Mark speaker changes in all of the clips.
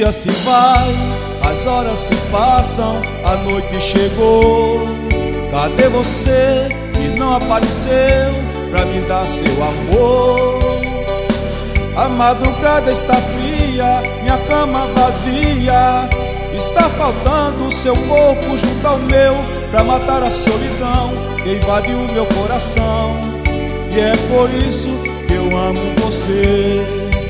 Speaker 1: dia se vai, as horas se passam, a noite chegou. Cadê você que não apareceu pra me dar seu amor? A madrugada está fria, minha cama vazia. Está faltando o seu corpo junto ao meu pra matar a solidão que invade o meu coração. E é por isso que eu amo você.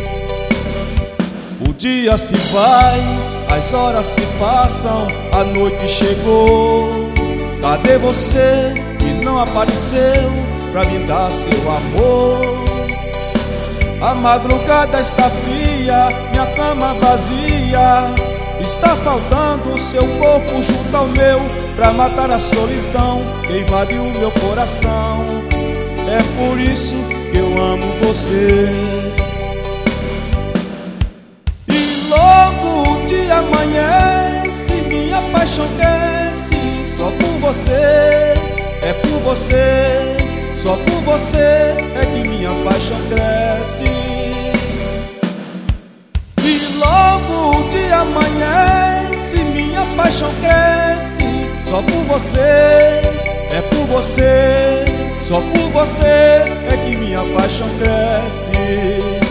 Speaker 1: O dia se vai, as horas se passam, a noite chegou. Cadê você que não apareceu pra me dar seu amor? A madrugada está fria, minha cama vazia. Está faltando o seu corpo junto ao meu pra matar a solidão que invade o meu coração. É por isso que eu amo você. E logo o dia amanhece, minha paixão cresce. Só por você, é por você, só por você é que minha paixão cresce. E logo o dia amanhece, minha paixão cresce. Só por você, é por você, só por você é que minha paixão cresce.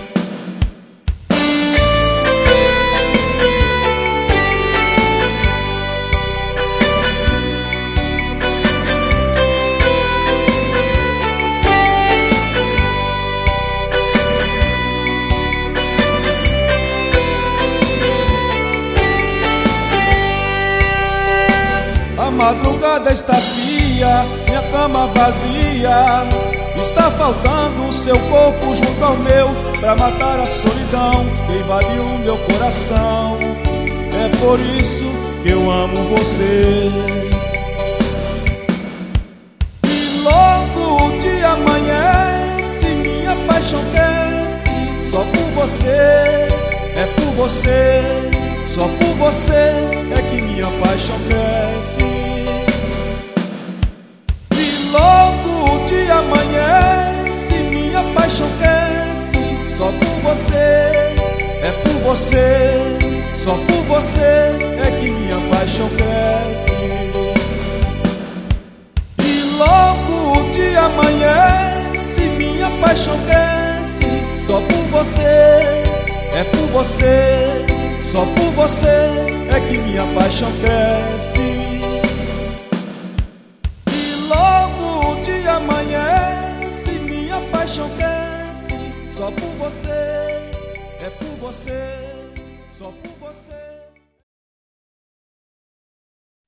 Speaker 1: A madrugada está fria, minha cama vazia. Está faltando o seu corpo junto ao meu pra matar a solidão que invadiu o meu coração. É por isso que eu amo você. E logo o dia amanhece, minha paixão cresce. Só por você, é por você, só por você é que minha paixão cresce. Logo o dia amanhece, minha paixão cresce. Só por você, é por você, só por você é que minha paixão cresce. E logo o dia amanhece, minha paixão cresce. Só por você, é por você, só por você é que minha paixão cresce. Amanhece, minha paixão cresce. Só por você, é por você, só por você.